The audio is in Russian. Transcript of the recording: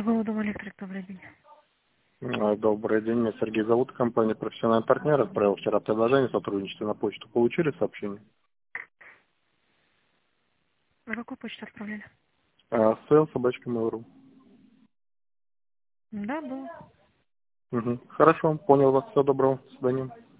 Торговый дом «Электрик», добрый день. Добрый день, меня Сергей зовут, компания «Профессиональный партнер». Отправил вчера предложение сотрудничества на почту. Получили сообщение? На какую почту отправляли? Sales@mail.ru. Да, был. Хорошо, понял вас. Всего доброго. До свидания.